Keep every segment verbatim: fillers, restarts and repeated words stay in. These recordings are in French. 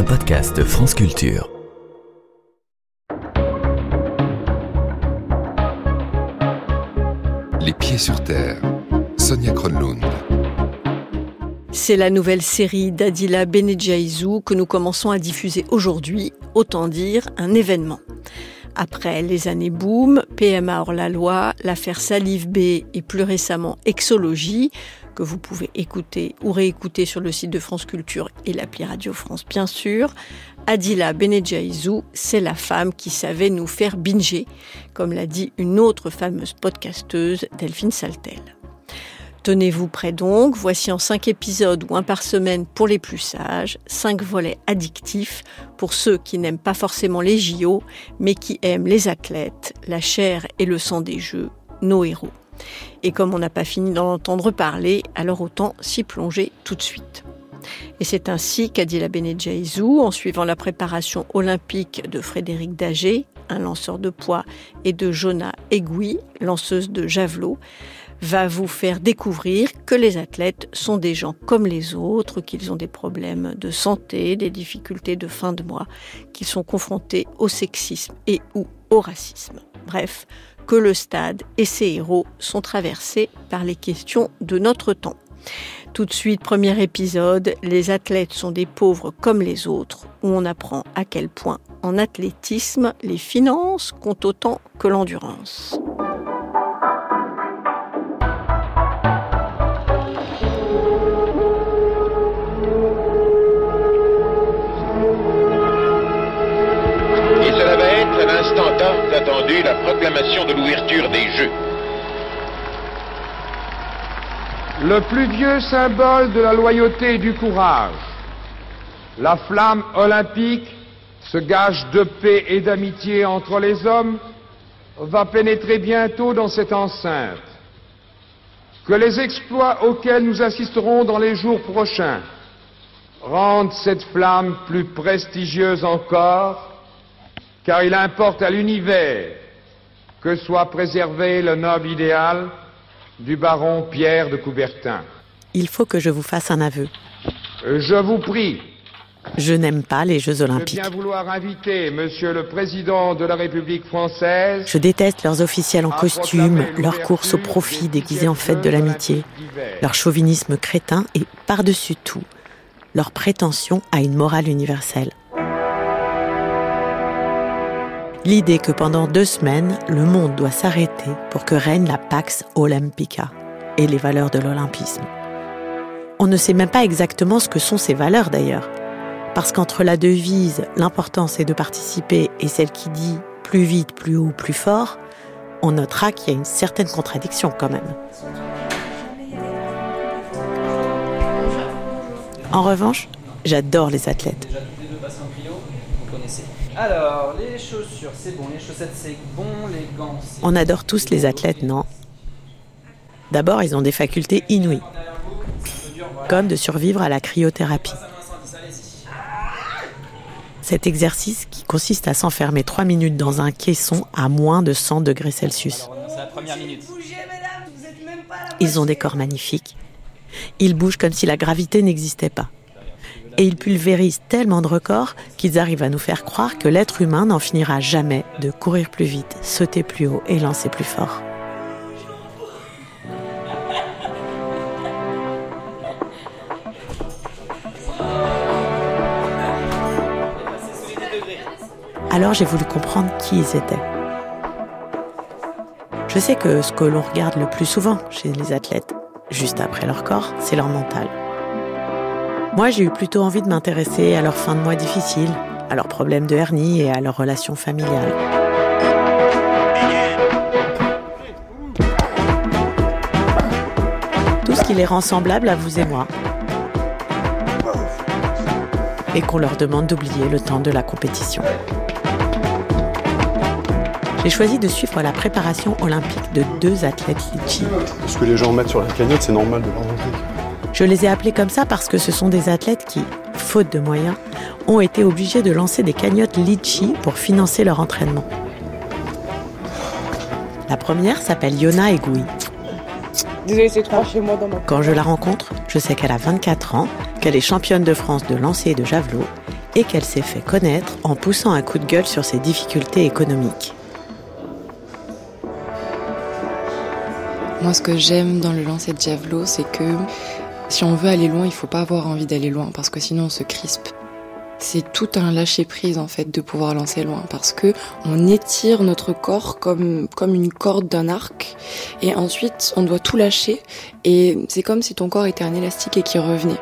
un podcast France Culture. Les pieds sur terre, Sonia Kronlund. C'est la nouvelle série d'Adila Benedjaïzou que nous commençons à diffuser aujourd'hui, autant dire un événement. Après les années Boom, P M A hors-la-loi, l'affaire Salif B et plus récemment Exologie, que vous pouvez écouter ou réécouter sur le site de France Culture et l'appli Radio France bien sûr, Adila Benedjaïzou, c'est la femme qui savait nous faire binger, comme l'a dit une autre fameuse podcasteuse, Delphine Saltel. Tenez-vous prêts donc, voici en cinq épisodes ou un par semaine pour les plus sages, cinq volets addictifs pour ceux qui n'aiment pas forcément les J O, mais qui aiment les athlètes, la chair et le sang des jeux, nos héros. Et comme on n'a pas fini d'en entendre parler, alors autant s'y plonger tout de suite. Et c'est ainsi qu'Adila Benedjaïzou, en suivant la préparation olympique de Frédéric Daget, un lanceur de poids, et de Jona Egui, lanceuse de javelot, va vous faire découvrir que les athlètes sont des gens comme les autres, qu'ils ont des problèmes de santé, des difficultés de fin de mois, qu'ils sont confrontés au sexisme et ou au racisme. Bref, que le stade et ses héros sont traversés par les questions de notre temps. Tout de suite, premier épisode, les athlètes sont des pauvres comme les autres, où on apprend à quel point, en athlétisme, les finances comptent autant que l'endurance. Et cela va être à l'instant tant attendu la proclamation de l'ouverture des Jeux. Le plus vieux symbole de la loyauté et du courage, la flamme olympique, ce gage de paix et d'amitié entre les hommes, va pénétrer bientôt dans cette enceinte. Que les exploits auxquels nous assisterons dans les jours prochains rendent cette flamme plus prestigieuse encore, car il importe à l'univers que soit préservé le noble idéal du baron Pierre de Coubertin. Il faut que je vous fasse un aveu. Je vous prie. Je n'aime pas les Jeux Olympiques. De bien vouloir inviter Monsieur le Président de la République française. Je déteste leurs officiels en costume, leurs courses au profit déguisées en fête de l'amitié, leur chauvinisme crétin et, par-dessus tout, leur prétention à une morale universelle. L'idée que pendant deux semaines, le monde doit s'arrêter pour que règne la Pax Olympica et les valeurs de l'olympisme. On ne sait même pas exactement ce que sont ces valeurs d'ailleurs, parce qu'entre la devise « l'important c'est de participer » et celle qui dit « plus vite, plus haut, plus fort », on notera qu'il y a une certaine contradiction quand même. En revanche, j'adore les athlètes. Alors, les chaussures, c'est bon, les chaussettes, c'est bon, les gants, c'est On adore tous les athlètes, non ? D'abord, ils ont des facultés inouïes, comme de survivre à la cryothérapie. Cet exercice qui consiste à s'enfermer trois minutes dans un caisson à moins de cent degrés Celsius. C'est la première minute. Ils ont des corps magnifiques. Ils bougent comme si la gravité n'existait pas. Et ils pulvérisent tellement de records qu'ils arrivent à nous faire croire que l'être humain n'en finira jamais de courir plus vite, sauter plus haut et lancer plus fort. Alors j'ai voulu comprendre qui ils étaient. Je sais que ce que l'on regarde le plus souvent chez les athlètes, juste après leur corps, c'est leur mental. Moi, j'ai eu plutôt envie de m'intéresser à leurs fins de mois difficiles, à leurs problèmes de hernie et à leurs relations familiales. Tout ce qui les rend semblables à vous et moi. Et qu'on leur demande d'oublier le temps de la compétition. J'ai choisi de suivre la préparation olympique de deux athlètes litchi. Ce que les gens mettent sur la cagnotte, c'est normal de leur montrer. Je les ai appelés comme ça parce que ce sont des athlètes qui, faute de moyens, ont été obligés de lancer des cagnottes litchi pour financer leur entraînement. La première s'appelle Jona Egui. Désolée, c'est trop chez moi dans ma... Quand je la rencontre, je sais qu'elle a vingt-quatre ans, qu'elle est championne de France de lancer et de javelot et qu'elle s'est fait connaître en poussant un coup de gueule sur ses difficultés économiques. Moi, ce que j'aime dans le lancer de javelot, c'est que si on veut aller loin, il ne faut pas avoir envie d'aller loin parce que sinon on se crispe. C'est tout un lâcher-prise en fait de pouvoir lancer loin parce que on étire notre corps comme, comme une corde d'un arc et ensuite on doit tout lâcher et c'est comme si ton corps était un élastique et qu'il revenait.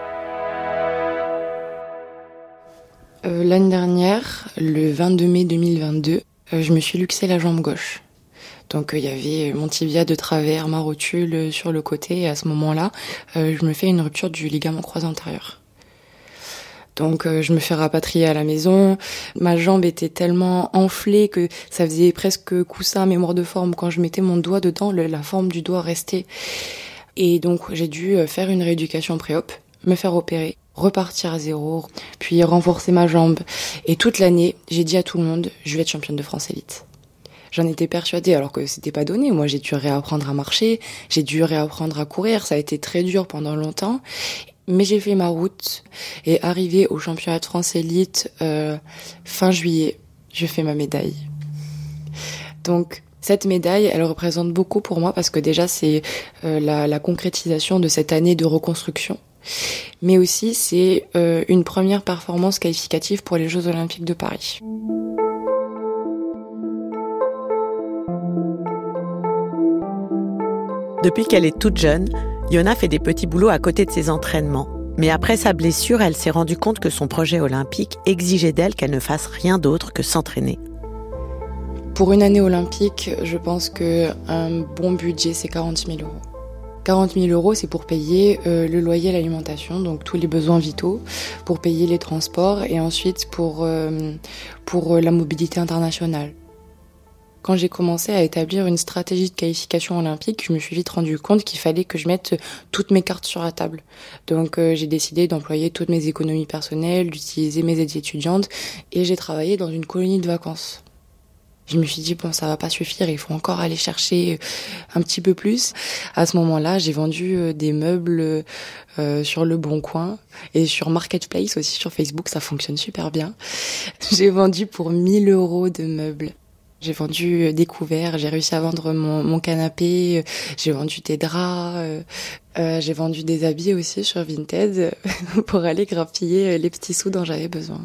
Euh, l'année dernière, le vingt-deux mai deux mille vingt-deux, euh, je me suis luxé la jambe gauche. Donc il euh, y avait mon tibia de travers, ma rotule sur le côté et à ce moment-là, euh, je me fais une rupture du ligament croisé antérieur. Donc euh, je me fais rapatrier à la maison. Ma jambe était tellement enflée que ça faisait presque coussin mémoire de forme. Quand je mettais mon doigt dedans, le, la forme du doigt restait. Et donc j'ai dû faire une rééducation pré-op, me faire opérer, repartir à zéro, puis renforcer ma jambe. Et toute l'année, j'ai dit à tout le monde, je vais être championne de France élite. J'en étais persuadée alors que c'était pas donné. Moi, j'ai dû réapprendre à marcher, j'ai dû réapprendre à courir. Ça a été très dur pendant longtemps. Mais j'ai fait ma route et arrivé au championnat de France élite euh, fin juillet, je fais ma médaille. Donc cette médaille, elle représente beaucoup pour moi parce que déjà c'est euh, la, la concrétisation de cette année de reconstruction. Mais aussi c'est euh, une première performance qualificative pour les Jeux Olympiques de Paris. Depuis qu'elle est toute jeune, Yona fait des petits boulots à côté de ses entraînements. Mais après sa blessure, elle s'est rendue compte que son projet olympique exigeait d'elle qu'elle ne fasse rien d'autre que s'entraîner. Pour une année olympique, je pense qu'un bon budget, c'est quarante mille euros. quarante mille euros, c'est pour payer euh, le loyer et l'alimentation, donc tous les besoins vitaux, pour payer les transports et ensuite pour, euh, pour la mobilité internationale. Quand j'ai commencé à établir une stratégie de qualification olympique, je me suis vite rendu compte qu'il fallait que je mette toutes mes cartes sur la table. Donc euh, j'ai décidé d'employer toutes mes économies personnelles, d'utiliser mes aides étudiantes et j'ai travaillé dans une colonie de vacances. Je me suis dit, bon, ça va pas suffire, il faut encore aller chercher un petit peu plus. À ce moment-là, j'ai vendu des meubles euh, sur Le Bon Coin et sur Marketplace aussi, sur Facebook, ça fonctionne super bien. J'ai vendu pour mille euros de meubles. J'ai vendu des couverts, j'ai réussi à vendre mon, mon canapé, j'ai vendu des draps, euh, euh, j'ai vendu des habits aussi sur Vinted pour aller grappiller les petits sous dont j'avais besoin.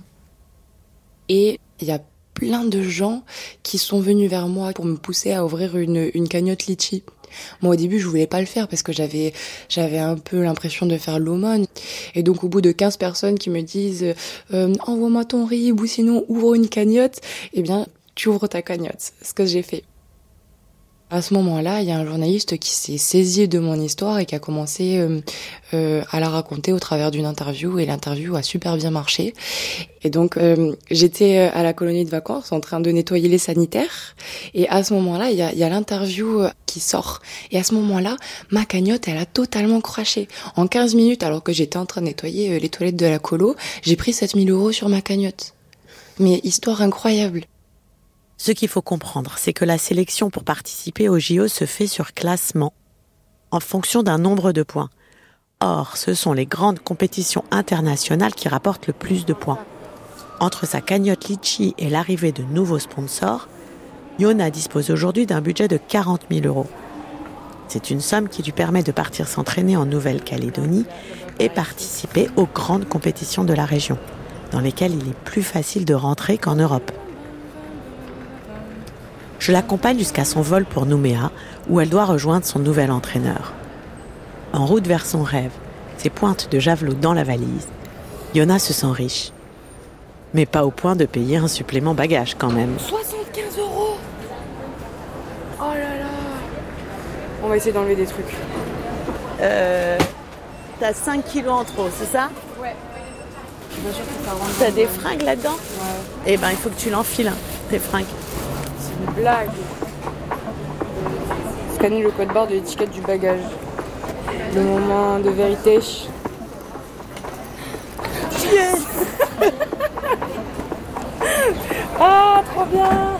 Et il y a plein de gens qui sont venus vers moi pour me pousser à ouvrir une, une cagnotte litchi. Moi, au début, je voulais pas le faire parce que j'avais, j'avais un peu l'impression de faire l'aumône. Et donc, au bout de quinze personnes qui me disent euh, « envoie-moi ton R I B ou sinon ouvre une cagnotte », eh bien, tu ouvres ta cagnotte. C'est ce que j'ai fait. À ce moment-là, il y a un journaliste qui s'est saisi de mon histoire et qui a commencé euh, euh, à la raconter au travers d'une interview. Et l'interview a super bien marché. Et donc, euh, j'étais à la colonie de vacances en train de nettoyer les sanitaires. Et à ce moment-là, il y a, il y a l'interview qui sort. Et à ce moment-là, ma cagnotte, elle a totalement craché. En quinze minutes, alors que j'étais en train de nettoyer les toilettes de la colo, j'ai pris sept mille euros sur ma cagnotte. Mais histoire incroyable. Ce qu'il faut comprendre, c'est que la sélection pour participer au J O se fait sur classement, en fonction d'un nombre de points. Or, ce sont les grandes compétitions internationales qui rapportent le plus de points. Entre sa cagnotte litchi et l'arrivée de nouveaux sponsors, Yona dispose aujourd'hui d'un budget de quarante mille euros. C'est une somme qui lui permet de partir s'entraîner en Nouvelle-Calédonie et participer aux grandes compétitions de la région, dans lesquelles il est plus facile de rentrer qu'en Europe. Je l'accompagne jusqu'à son vol pour Nouméa, où elle doit rejoindre son nouvel entraîneur. En route vers son rêve, ses pointes de javelot dans la valise, Yona se sent riche. Mais pas au point de payer un supplément bagage quand même. soixante-quinze euros. Oh là là. On va essayer d'enlever des trucs. Euh, t'as cinq kilos en trop, c'est ça ? Ouais. Bien sûr que ça rentre. T'as des fringues là-dedans ? Ouais. Eh ben, il faut que tu l'enfiles, hein, tes fringues. C'est une blague. Scanner le code barre de l'étiquette du bagage. Le moment de vérité. Yes. Ah, trop bien.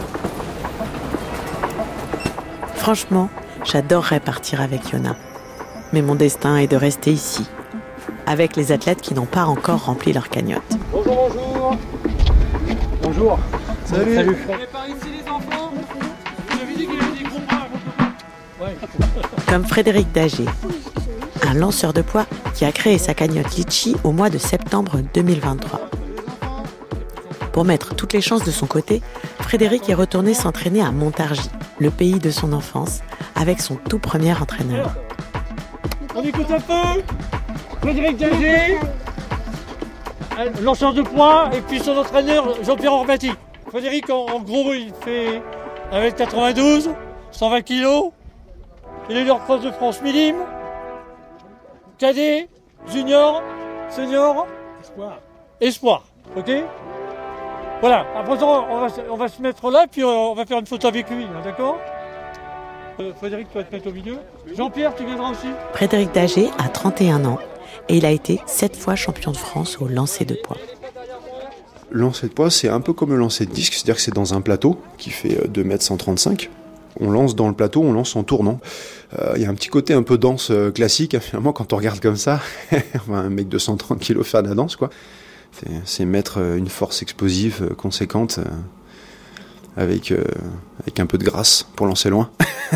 Franchement, j'adorerais partir avec Yona. Mais mon destin est de rester ici. avec les athlètes qui n'ont pas encore rempli leur cagnotte. Bonjour, bonjour. Bonjour. Salut. Salut. Par ici les enfants. J'avais dit qu'il y avait des gros bras. Ouais. Comme Frédéric Dager, un lanceur de poids qui a créé sa cagnotte Litchi au mois de septembre deux mille vingt-trois. Pour mettre toutes les chances de son côté, Frédéric est retourné s'entraîner à Montargis, le pays de son enfance, avec son tout premier entraîneur. On écoute un peu. Frédéric Dager, lanceur de poids, et puis son entraîneur Jean-Pierre Orbati. Frédéric, en, en gros, il fait un mètre quatre-vingt-douze, cent vingt kilos. Il est leader cross de France millime. Cadet, junior, senior, espoir. Espoir, ok. Voilà, à présent, on va, on va se mettre là, puis on va faire une photo avec lui, hein, d'accord. Frédéric, tu vas te mettre au milieu. Jean-Pierre, tu viendras aussi. Frédéric Dager a trente et un ans et il a été sept fois champion de France au lancer de poids. Le lancer de poids, c'est un peu comme le lancer de disque, c'est-à-dire que c'est dans un plateau qui fait deux mètres cent trente-cinq. On lance dans le plateau, on lance en tournant. Il euh, y a un petit côté un peu danse euh, classique, finalement, quand on regarde comme ça. Un mec de cent trente kilos faire de la danse, quoi. C'est, c'est mettre une force explosive conséquente euh, avec, euh, avec un peu de grâce pour lancer loin.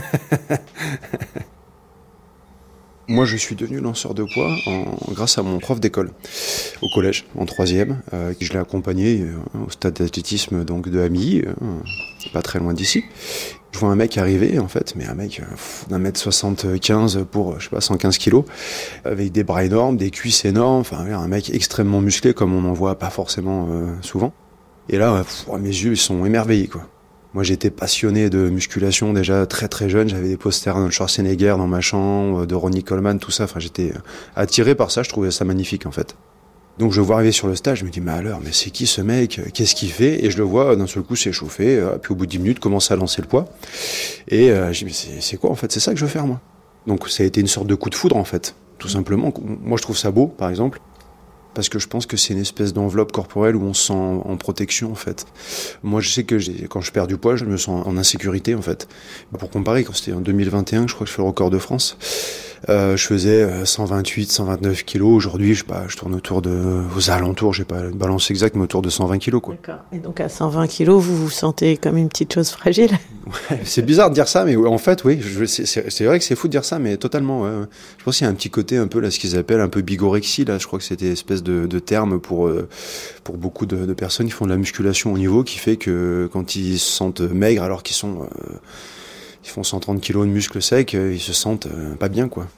Moi, je suis devenu lanceur de poids en, grâce à mon prof d'école au collège, en troisième. Euh, je l'ai accompagné euh, au stade d'athlétisme donc, de Amilly, euh, pas très loin d'ici. Je vois un mec arriver, en fait, mais un mec euh, d'un mètre soixante-quinze pour, je sais pas, cent quinze kilos, avec des bras énormes, des cuisses énormes, enfin, un mec extrêmement musclé, comme on n'en voit pas forcément euh, souvent. Et là, pff, mes yeux, ils sont émerveillés, quoi. Moi, j'étais passionné de musculation déjà très très jeune. J'avais des posters de Schwarzenegger dans ma chambre, de Ronnie Coleman, tout ça. Enfin, j'étais attiré par ça. Je trouvais ça magnifique, en fait. Donc, je le vois arriver sur le stage. Je me dis, mais alors, mais c'est qui ce mec? Qu'est-ce qu'il fait? Et je le vois d'un seul coup s'échauffer. Puis, au bout de dix minutes, commencer à lancer le poids. Et euh, je dis, mais c'est, c'est quoi, en fait? C'est ça que je veux faire, moi. Donc, ça a été une sorte de coup de foudre, en fait. Tout simplement. Moi, je trouve ça beau, par exemple. Parce que je pense que c'est une espèce d'enveloppe corporelle où on se sent en protection, en fait. Moi, je sais que j'ai, quand je perds du poids, je me sens en insécurité, en fait. Pour comparer, quand c'était en deux mille vingt et un, je crois que je fais le record de France, euh, je faisais cent vingt-huit, cent vingt-neuf kilos. Aujourd'hui, je sais pas, je tourne autour de, aux alentours, j'ai pas une balance exacte, mais autour de cent vingt kilos, quoi. D'accord. Et donc, à cent vingt kilos, vous vous sentez comme une petite chose fragile? Ouais, c'est bizarre de dire ça, mais en fait, oui, je, c'est, c'est, c'est vrai que c'est fou de dire ça, mais totalement, ouais. Je pense qu'il y a un petit côté un peu, là, ce qu'ils appellent un peu bigorexie, là. Je crois que c'était une espèce de, de terme pour, euh, pour beaucoup de, de personnes qui font de la musculation au niveau, qui fait que quand ils se sentent maigres, alors qu'ils sont, euh, ils font cent trente kilos de muscles secs, euh, ils se sentent euh, pas bien, quoi.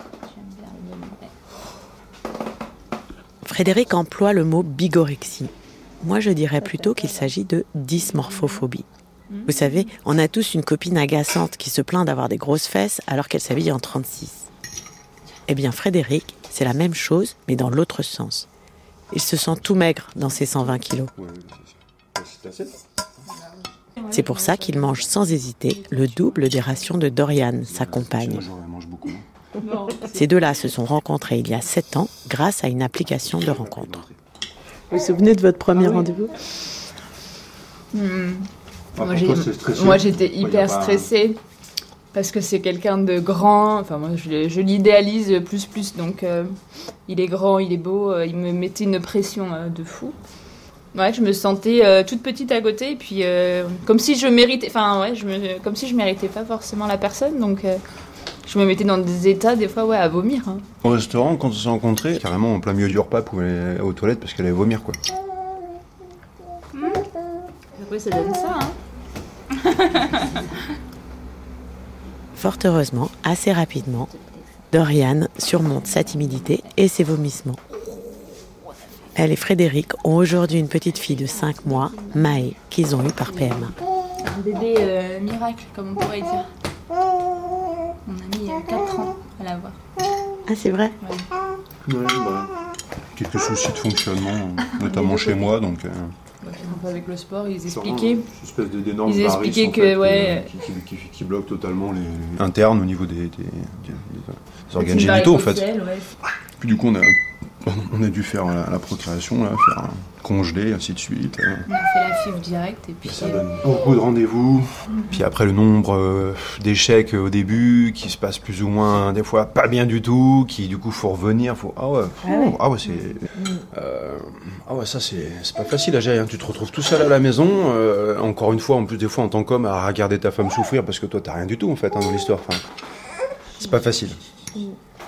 Frédéric emploie le mot bigorexie. Moi, je dirais plutôt qu'il s'agit de dysmorphophobie. Vous savez, on a tous une copine agaçante qui se plaint d'avoir des grosses fesses alors qu'elle s'habille en trente-six. Eh bien, Frédéric, c'est la même chose, mais dans l'autre sens. Il se sent tout maigre dans ses cent vingt kilos. C'est pour ça qu'il mange sans hésiter le double des rations de Doriane, sa compagne. Ces deux-là se sont rencontrés il y a sept ans grâce à une application de rencontre. Vous vous souvenez de votre premier ah oui. rendez-vous mmh. Moi, j'ai, moi, j'étais hyper stressée parce que c'est quelqu'un de grand. Enfin, moi, je, je l'idéalise plus plus. Donc, euh, il est grand, il est beau. Euh, il me mettait une pression euh, de fou. Ouais, je me sentais euh, toute petite à côté, et puis euh, comme si je méritais. Enfin, ouais, je me, comme si je méritais pas forcément la personne. Donc, euh, je me mettais dans des états des fois, ouais, à vomir. Hein. Au restaurant, quand on s'est rencontrés, carrément en plein milieu du repas, pour aller aux toilettes parce qu'elle allait vomir, quoi. Mmh. Après, ça donne ça, hein. Fort heureusement, assez rapidement, Doriane surmonte sa timidité et ses vomissements. Elle et Frédéric ont aujourd'hui une petite fille de cinq mois, Maë, qu'ils ont eue par P M A. Un bébé euh, miracle, comme on pourrait dire. On a mis euh, quatre ans à l'avoir. Ah, c'est vrai? Ouais. Ouais, bah, quelques soucis de fonctionnement, notamment chez moi, donc... Euh... Avec le sport, ils expliquaient. Une espèce d'énorme ils expliquaient varice, que, en fait, ouais. Qui, qui, qui, qui bloque totalement les, les internes au niveau des, des, des, des organes génitaux, en fait. Ouais. Puis du coup, on a, On a dû faire la, la procréation, là, faire un congelé, ainsi de suite. Là. On a fait la F I V direct et puis... Ça donne beaucoup de rendez-vous. Mm-hmm. Puis après, le nombre euh, d'échecs au début, qui se passe plus ou moins, des fois, pas bien du tout, qui du coup, faut revenir, faut... Ah ouais, faut... ah ouais, ah ouais c'est... Mm. Euh... Ah ouais, ça, c'est, c'est pas facile à gérer, hein. Tu te retrouves tout seul à la maison, euh, encore une fois, en plus, des fois, en tant qu'homme, à regarder ta femme souffrir, parce que toi, t'as rien du tout, en fait, hein, dans l'histoire. Enfin, c'est pas facile. Mm.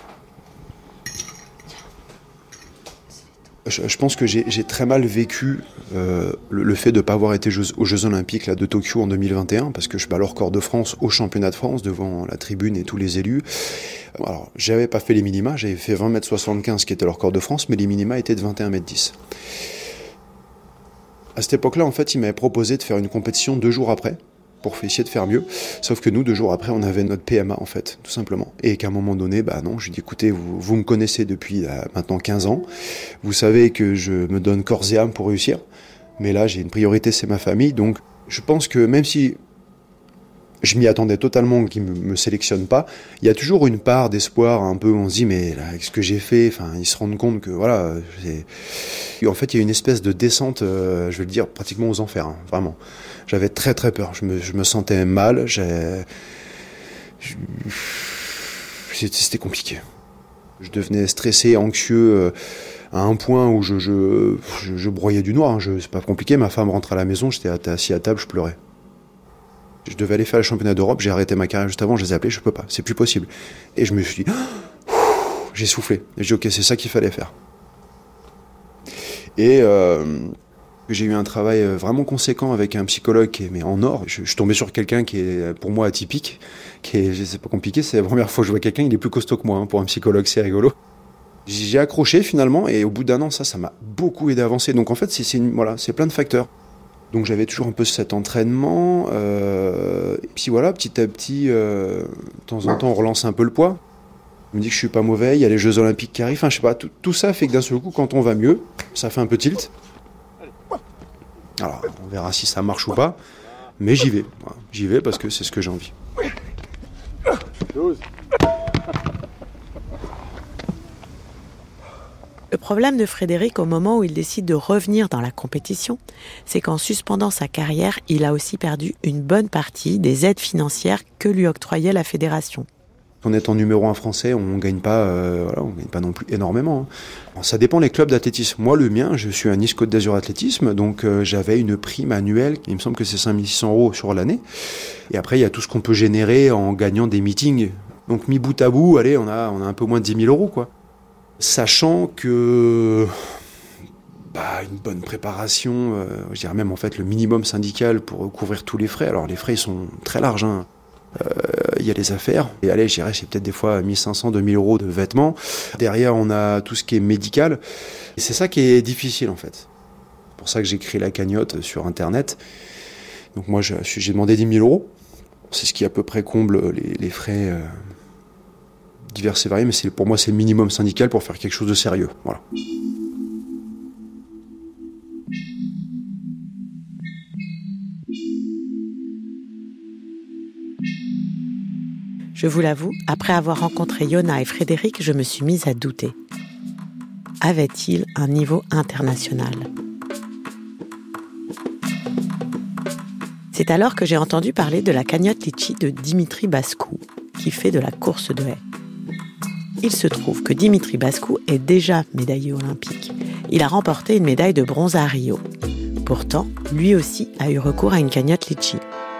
Je, je pense que j'ai, j'ai très mal vécu euh, le, le fait de ne pas avoir été jeux, aux Jeux Olympiques là, de Tokyo en deux mille vingt et un, parce que je bats le record de France au championnat de France devant la tribune et tous les élus. Alors, j'avais pas fait les minima, j'avais fait vingt mètres soixante-quinze qui était le record de France, mais les minima étaient de vingt et un mètres dix. À cette époque-là, en fait, il m'avait proposé de faire une compétition deux jours après, pour essayer de faire mieux. Sauf que nous, deux jours après, on avait notre P M A, en fait, tout simplement. Et qu'à un moment donné, bah non, je lui ai dit, écoutez, vous, vous me connaissez depuis là, maintenant quinze ans. Vous savez que je me donne corps et âme pour réussir. Mais là, j'ai une priorité, c'est ma famille. Donc, je pense que même si je m'y attendais totalement qu'ils me, me sélectionnent pas, il y a toujours une part d'espoir, un peu, on se dit, mais là, avec ce que j'ai fait, enfin, ils se rendent compte que, voilà, c'est... Et en fait, il y a une espèce de descente, euh, je vais le dire, pratiquement aux enfers, hein, vraiment. J'avais très très peur, je me, je me sentais mal, j'ai... Je... c'était compliqué. Je devenais stressé, anxieux, euh, à un point où je, je, je, je broyais du noir, hein. Je, c'est pas compliqué, ma femme rentre à la maison, j'étais assis à table, je pleurais. Je devais aller faire le championnat d'Europe, j'ai arrêté ma carrière juste avant, je les ai appelés, je peux pas, c'est plus possible. Et je me suis dit, j'ai soufflé, et j'ai dit ok, c'est ça qu'il fallait faire. Et euh, j'ai eu un travail vraiment conséquent avec un psychologue qui est mais en or. Je, je suis tombé sur quelqu'un qui est pour moi atypique, qui est, c'est pas compliqué, c'est la première fois que je vois quelqu'un, il est plus costaud que moi, hein, pour un psychologue, c'est rigolo. J'ai accroché finalement, et au bout d'un an, ça, ça m'a beaucoup aidé à avancer. Donc en fait, c'est, c'est, une, voilà, c'est plein de facteurs. Donc j'avais toujours un peu cet entraînement, euh, et puis voilà, petit à petit, euh, de temps en temps, on relance un peu le poids. Je me dis que je suis pas mauvais, il y a les Jeux Olympiques qui arrivent, enfin je sais pas, tout, tout ça fait que d'un seul coup, quand on va mieux, ça fait un peu tilt. Alors, on verra si ça marche ou pas, mais j'y vais, voilà. J'y vais parce que c'est ce que j'ai envie. Le problème de Frédéric au moment où il décide de revenir dans la compétition, c'est qu'en suspendant sa carrière, il a aussi perdu une bonne partie des aides financières que lui octroyait la fédération. En étant numéro un français, on gagne pas, euh, voilà, on gagne pas non plus énormément. Hein. Ça dépend des clubs d'athlétisme. Moi, le mien, je suis à Nice Côte d'Azur Athlétisme, donc euh, j'avais une prime annuelle. Il me semble que c'est cinq mille six cents euros sur l'année. Et après, il y a tout ce qu'on peut générer en gagnant des meetings. Donc mis bout à bout, allez, on a, on a un peu moins de dix mille euros, quoi. Sachant que bah, une bonne préparation, euh, je dirais même en fait le minimum syndical pour couvrir tous les frais. Alors les frais ils sont très larges. Hein. Il euh, y a les affaires, et allez, je dirais, c'est peut-être des fois mille cinq cents, deux mille euros de vêtements. Derrière, on a tout ce qui est médical. Et c'est ça qui est difficile, en fait. C'est pour ça que j'ai créé la cagnotte sur Internet. Donc moi, je, j'ai demandé dix mille euros. C'est ce qui, à peu près, comble les, les frais euh, divers et variés, mais c'est, pour moi, c'est le minimum syndical pour faire quelque chose de sérieux. Voilà. Je vous l'avoue, après avoir rencontré Yona et Frédéric, je me suis mise à douter. Avait-il un niveau international ? C'est alors que j'ai entendu parler de la cagnotte Litchi de Dimitri Bascou, qui fait de la course de haies. Il se trouve que Dimitri Bascou est déjà médaillé olympique. Il a remporté une médaille de bronze à Rio. Pourtant, lui aussi a eu recours à une cagnotte Litchi.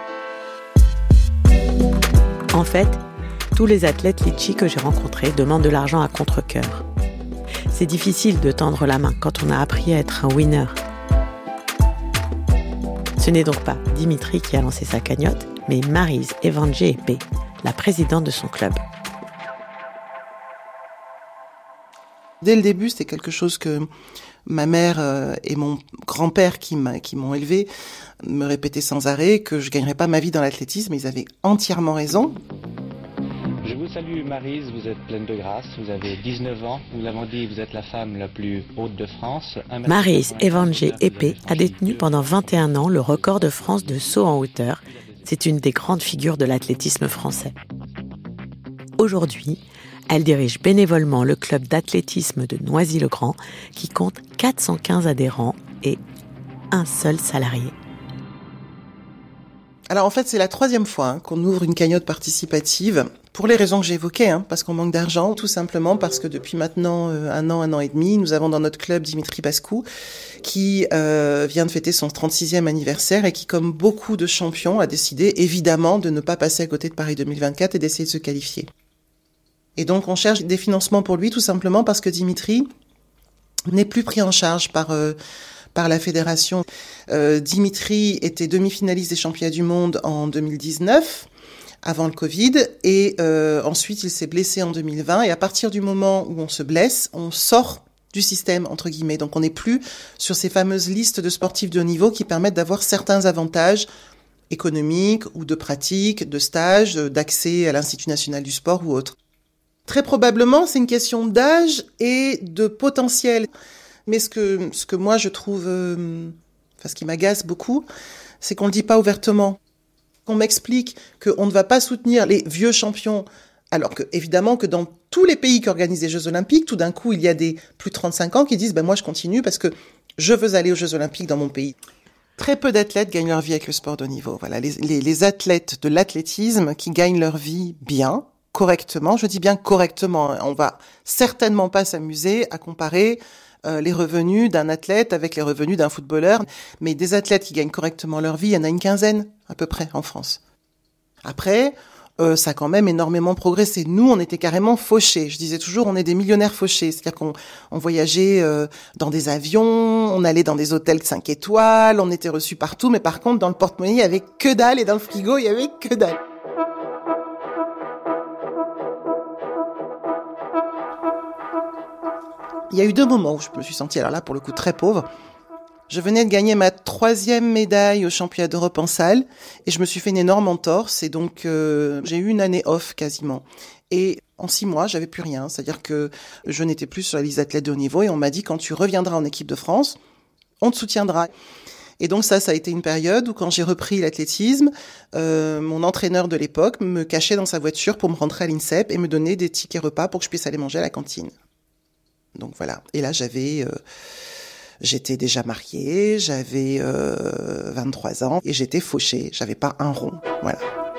En fait, tous les athlètes Litchi que j'ai rencontrés demandent de l'argent à contre-cœur. C'est difficile de tendre la main quand on a appris à être un winner. Ce n'est donc pas Dimitri qui a lancé sa cagnotte, mais Maryse Evangé-Épée, la présidente de son club. Dès le début, c'était quelque chose que ma mère et mon grand-père qui, m'a, qui m'ont élevé me répétaient sans arrêt, que je ne gagnerais pas ma vie dans l'athlétisme. Ils avaient entièrement raison. Je vous salue Maryse, vous êtes pleine de grâce, vous avez dix-neuf ans, nous l'avons dit, vous êtes la femme la plus haute de France. Maryse Evangé-Épée a détenu pendant vingt et un ans le record de France de saut en hauteur. C'est une des grandes figures de l'athlétisme français. Aujourd'hui, Elle dirige bénévolement le club d'athlétisme de Noisy-le-Grand qui compte quatre cent quinze adhérents et un seul salarié. Alors en fait, c'est la troisième fois hein, qu'on ouvre une cagnotte participative pour les raisons que j'évoquais, hein, parce qu'on manque d'argent, tout simplement parce que depuis maintenant euh, un an, un an et demi, nous avons dans notre club Dimitri Pascou qui euh, vient de fêter son trente-sixième anniversaire et qui, comme beaucoup de champions, a décidé évidemment de ne pas passer à côté de Paris deux mille vingt-quatre et d'essayer de se qualifier. Et donc on cherche des financements pour lui tout simplement parce que Dimitri n'est plus pris en charge par... Euh, par la fédération. Euh, Dimitri était demi-finaliste des championnats du monde en deux mille dix-neuf, avant le Covid, et euh, ensuite il s'est blessé en deux mille vingt, et à partir du moment où on se blesse, on sort du système, entre guillemets. Donc on n'est plus sur ces fameuses listes de sportifs de haut niveau qui permettent d'avoir certains avantages économiques ou de pratique, de stage, d'accès à l'Institut national du sport ou autre. Très probablement, c'est une question d'âge et de potentiel. Mais ce que, ce que moi je trouve, euh, enfin ce qui m'agace beaucoup, c'est qu'on le dit pas ouvertement. Qu'on m'explique qu'on ne va pas soutenir les vieux champions, alors que évidemment que dans tous les pays qui organisent les Jeux Olympiques, tout d'un coup il y a des plus de trente-cinq ans qui disent ben moi je continue parce que je veux aller aux Jeux Olympiques dans mon pays. Très peu d'athlètes gagnent leur vie avec le sport de haut niveau. Voilà, les, les, les athlètes de l'athlétisme qui gagnent leur vie bien, correctement, je dis bien correctement. On va certainement pas s'amuser à comparer Euh, les revenus d'un athlète avec les revenus d'un footballeur. Mais des athlètes qui gagnent correctement leur vie, il y en a une quinzaine à peu près en France. Après, euh, ça a quand même énormément progressé. Nous, on était carrément fauchés. Je disais toujours, on est des millionnaires fauchés. C'est-à-dire qu'on on voyageait euh, dans des avions, on allait dans des hôtels cinq étoiles, on était reçus partout. Mais par contre, dans le porte-monnaie, il y avait que dalle et dans le frigo, il y avait que dalle. Il y a eu deux moments où je me suis sentie, alors là, pour le coup, très pauvre. Je venais de gagner ma troisième médaille au championnat d'Europe en salle et je me suis fait une énorme entorse et donc euh, j'ai eu une année off quasiment. Et en six mois, j'avais plus rien. C'est-à-dire que je n'étais plus sur la liste d'athlètes de haut niveau et on m'a dit quand tu reviendras en équipe de France, on te soutiendra. Et donc ça, ça a été une période où quand j'ai repris l'athlétisme, euh, mon entraîneur de l'époque me cachait dans sa voiture pour me rentrer à l'INSEP et me donner des tickets repas pour que je puisse aller manger à la cantine. Donc voilà. Et là, j'avais, euh, j'étais déjà mariée, j'avais euh, vingt-trois ans et j'étais fauchée. J'avais pas un rond. Voilà.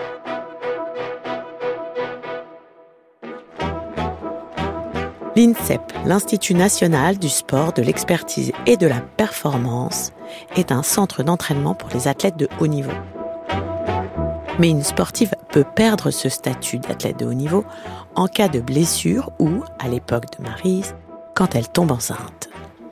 L'INSEP, l'Institut national du sport, de l'expertise et de la performance, est un centre d'entraînement pour les athlètes de haut niveau. Mais une sportive peut perdre ce statut d'athlète de haut niveau en cas de blessure ou, à l'époque de Maryse, quand elle tombe enceinte.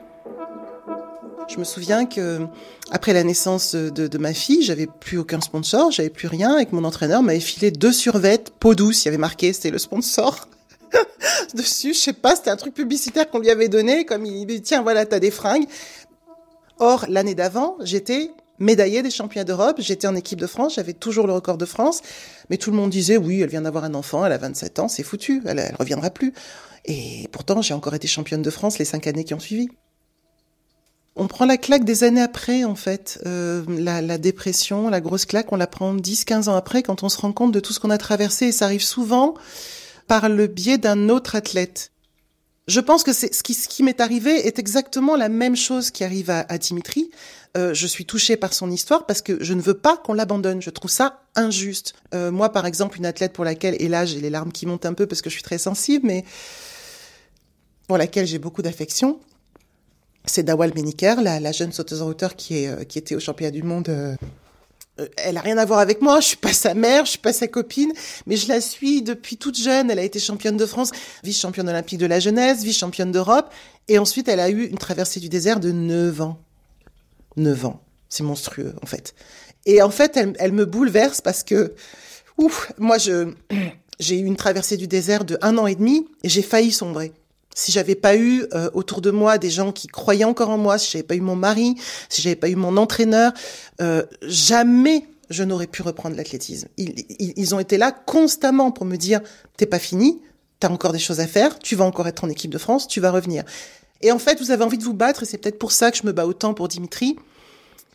Je me souviens que après la naissance de, de ma fille, j'avais plus aucun sponsor, j'avais plus rien, et que mon entraîneur m'avait filé deux survêtements peau douce, il y avait marqué, c'était le sponsor dessus, je sais pas, c'était un truc publicitaire qu'on lui avait donné, comme il dit tiens voilà t'as des fringues. Or l'année d'avant, j'étais médaillée des championnats d'Europe, j'étais en équipe de France, j'avais toujours le record de France, mais tout le monde disait oui elle vient d'avoir un enfant, elle a vingt-sept ans, c'est foutu, elle, elle reviendra plus. Et pourtant, j'ai encore été championne de France les cinq années qui ont suivi. On prend la claque des années après, en fait. Euh, la, la dépression, la grosse claque, on la prend dix, quinze ans après quand on se rend compte de tout ce qu'on a traversé. Et ça arrive souvent par le biais d'un autre athlète. Je pense que c'est, ce qui, ce qui m'est arrivé est exactement la même chose qui arrive à, à Dimitri. Euh, je suis touchée par son histoire parce que je ne veux pas qu'on l'abandonne. Je trouve ça injuste. Euh, moi, par exemple, une athlète pour laquelle, et là, j'ai les larmes qui montent un peu parce que je suis très sensible, mais pour laquelle j'ai beaucoup d'affection, c'est Dawal Meniker, la, la jeune sauteuse en hauteur qui, est, euh, qui était au championnat du monde. Euh, euh, elle a rien à voir avec moi, je suis pas sa mère, je suis pas sa copine, mais je la suis depuis toute jeune. Elle a été championne de France, vice-championne olympique de la jeunesse, vice-championne d'Europe, et ensuite elle a eu une traversée du désert de neuf ans. neuf ans, c'est monstrueux en fait. Et en fait, elle, elle me bouleverse parce que, ouf, moi je, j'ai eu une traversée du désert de un an et demi et j'ai failli sombrer. Si j'avais pas eu euh, autour de moi des gens qui croyaient encore en moi, si j'avais pas eu mon mari, si j'avais pas eu mon entraîneur, euh, jamais je n'aurais pu reprendre l'athlétisme. Ils, ils, ils ont été là constamment pour me dire « T'es pas fini, t'as encore des choses à faire, tu vas encore être en équipe de France, tu vas revenir. » Et en fait, vous avez envie de vous battre, et c'est peut-être pour ça que je me bats autant pour Dimitri.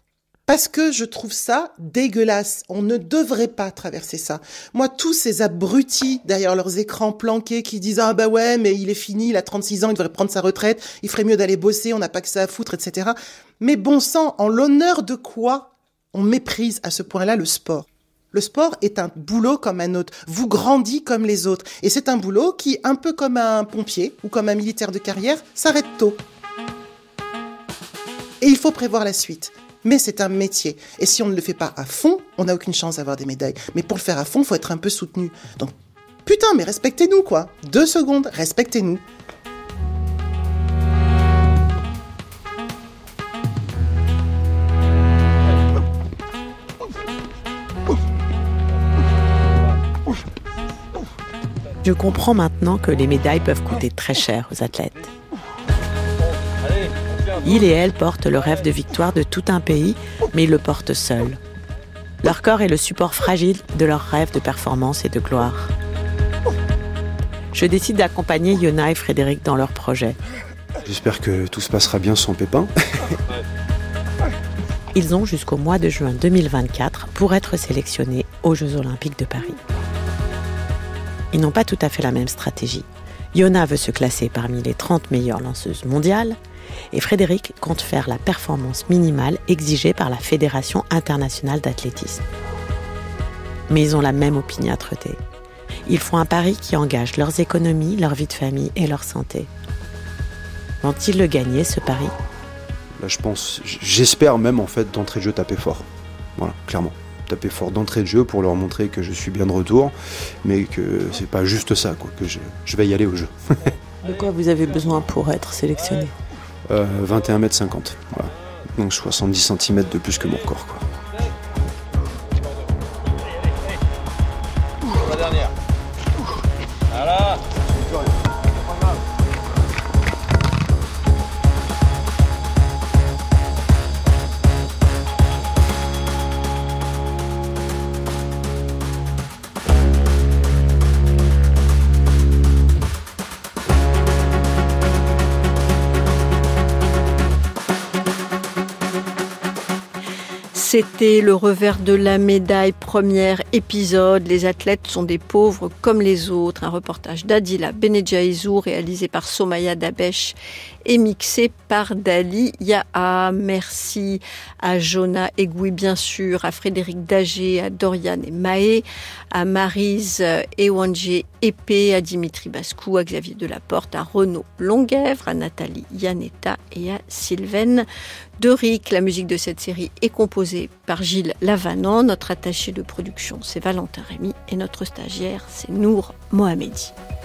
Parce que je trouve ça dégueulasse. On ne devrait pas traverser ça. Moi, tous ces abrutis derrière leurs écrans planqués qui disent « Ah bah ouais, mais il est fini, il a trente-six ans, il devrait prendre sa retraite, il ferait mieux d'aller bosser, on n'a pas que ça à foutre, et cetera » Mais bon sang, en l'honneur de quoi on méprise à ce point-là le sport ? Le sport est un boulot comme un autre, vous grandit comme les autres. Et c'est un boulot qui, un peu comme un pompier ou comme un militaire de carrière, s'arrête tôt. Et il faut prévoir la suite. Mais c'est un métier. Et si on ne le fait pas à fond, on n'a aucune chance d'avoir des médailles. Mais pour le faire à fond, il faut être un peu soutenu. Donc, putain, mais respectez-nous, quoi. Deux secondes, respectez-nous. Je comprends maintenant que les médailles peuvent coûter très cher aux athlètes. Ils et elles portent le rêve de victoire de tout un pays, mais ils le portent seuls. Leur corps est le support fragile de leur rêve de performance et de gloire. Je décide d'accompagner Yona et Frédéric dans leur projet. J'espère que tout se passera bien sans pépin. Ils ont jusqu'au mois de juin deux mille vingt-quatre pour être sélectionnés aux Jeux Olympiques de Paris. Ils n'ont pas tout à fait la même stratégie. Yona veut se classer parmi les trente meilleures lanceuses mondiales et Frédéric compte faire la performance minimale exigée par la Fédération internationale d'athlétisme. Mais ils ont la même opiniâtreté. Ils font un pari qui engage leurs économies, leur vie de famille et leur santé. Vont-ils le gagner, ce pari ? Là, je pense, j'espère même en fait d'entrée de jeu taper fort. Voilà, clairement. Taper fort d'entrée de jeu pour leur montrer que je suis bien de retour, mais que c'est pas juste ça, quoi, que je, je vais y aller au jeu. De quoi vous avez besoin pour être sélectionné ? euh, vingt et un mètres cinquante, voilà. Donc soixante-dix centimètres de plus que mon record, quoi. La dernière. Voilà. C'était le revers de la médaille, premier épisode. Les athlètes sont des pauvres comme les autres. Un reportage d'Adila Benedjaïzou réalisé par Somaya Dabesh et mixé par Dali Yaha. Merci à Jonah Egui, bien sûr, à Frédéric Dagé, à Dorian et Maë, à Maryse Ewanje Epé, à Dimitri Bascou, à Xavier Delaporte, à Renaud Longuèvre, à Nathalie Yanetta et à Sylvaine Deric. La musique de cette série est composée par Gilles Lavanan. Notre attaché de production, c'est Valentin Rémy et notre stagiaire, c'est Nour Mohamedi.